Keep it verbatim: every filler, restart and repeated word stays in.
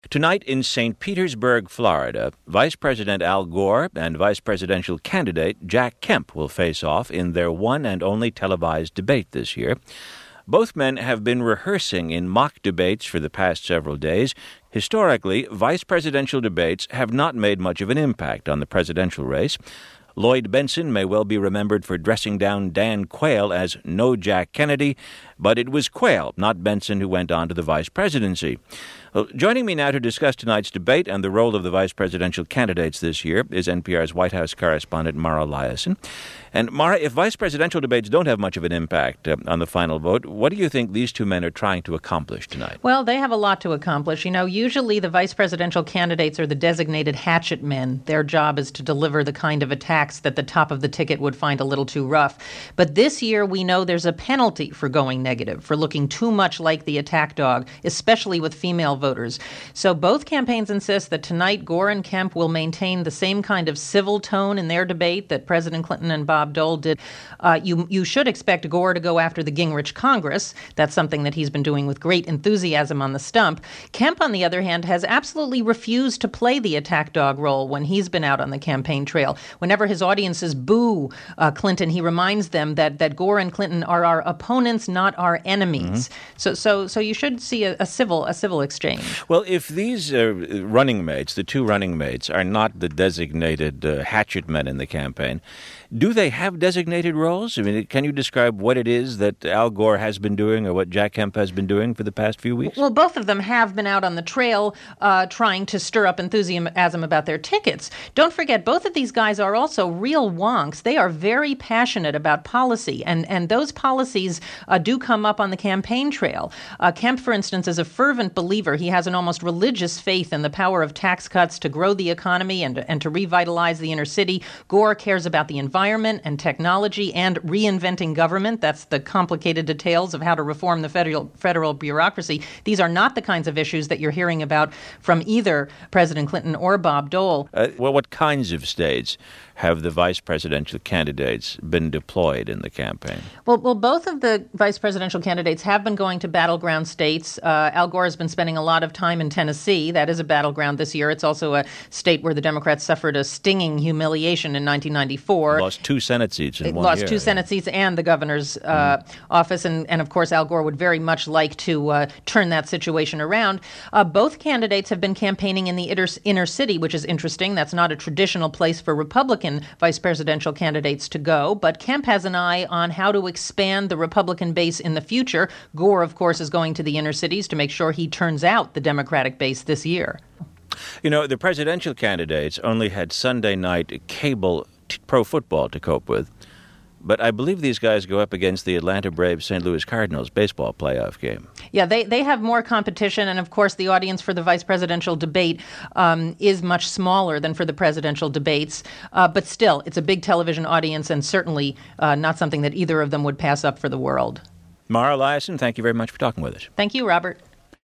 Tonight in Saint Petersburg, Florida, Vice President Al Gore and Vice Presidential candidate Jack Kemp will face off in their one and only televised debate this year. Both men have been rehearsing in mock debates for the past several days. Historically, vice presidential debates have not made much of an impact on the presidential race. Lloyd Bentsen may well be remembered for dressing down Dan Quayle as No Jack Kennedy, but it was Quayle, not Bentsen, who went on to the vice presidency. Well, joining me now to discuss tonight's debate and the role of the vice presidential candidates this year is N P R's White House correspondent Mara Liasson. And Mara, if vice presidential debates don't have much of an impact uh, on the final vote, what do you think these two men are trying to accomplish tonight? Well, they have a lot to accomplish. You know, usually the vice presidential candidates are the designated hatchet men. Their job is to deliver the kind of attacks that the top of the ticket would find a little too rough. But this year, we know there's a penalty for going negative, for looking too much like the attack dog, especially with female voters. So both campaigns insist that tonight Gore and Kemp will maintain the same kind of civil tone in their debate that President Clinton and Bob Dole did. Uh, you you should expect Gore to go after the Gingrich Congress. That's something that he's been doing with great enthusiasm on the stump. Kemp, on the other hand, has absolutely refused to play the attack dog role when he's been out on the campaign trail. Whenever his audiences boo uh, Clinton, he reminds them that that Gore and Clinton are our opponents, not our enemies. Mm-hmm. So so so you should see a, a civil a civil exchange. Well, if these uh, running mates, the two running mates, are not the designated uh, hatchet men in the campaign, do they have designated roles? I mean, can you describe what it is that Al Gore has been doing or what Jack Kemp has been doing for the past few weeks? Well, both of them have been out on the trail uh, trying to stir up enthusiasm about their tickets. Don't forget, both of these guys are also real wonks. They are very passionate about policy, and, and those policies uh, do come up on the campaign trail. Uh, Kemp, for instance, is a fervent believer. He has an almost religious faith in the power of tax cuts to grow the economy and, and to revitalize the inner city. Gore cares about the environment and technology and reinventing government. That's the complicated details of how to reform the federal federal bureaucracy. These are not the kinds of issues that you're hearing about from either President Clinton or Bob Dole. Uh, well, what kinds of states have the vice presidential candidates been deployed in the campaign? Well, well, both of the vice presidential candidates have been going to battleground states. Uh, Al Gore has been spending a lot of time in Tennessee. That is a battleground this year. It's also a state where the Democrats suffered a stinging humiliation in nineteen ninety-four. Lost two Senate seats in they one lost year. Lost two Senate seats and the governor's uh, mm. office. And, and, of course, Al Gore would very much like to uh, turn that situation around. Uh, both candidates have been campaigning in the inner, inner city, which is interesting. That's not a traditional place for Republican vice presidential candidates to go. But Kemp has an eye on how to expand the Republican base in the future. Gore, of course, is going to the inner cities to make sure he turns out the Democratic base this year. You know, the presidential candidates only had Sunday night cable t- pro football to cope with. But I believe these guys go up against the Atlanta Braves Saint Louis Cardinals baseball playoff game. Yeah, they, they have more competition. And, of course, the audience for the vice presidential debate um, is much smaller than for the presidential debates. Uh, but still, it's a big television audience and certainly uh, not something that either of them would pass up for the world. Mara Liasson, thank you very much for talking with us. Thank you, Robert.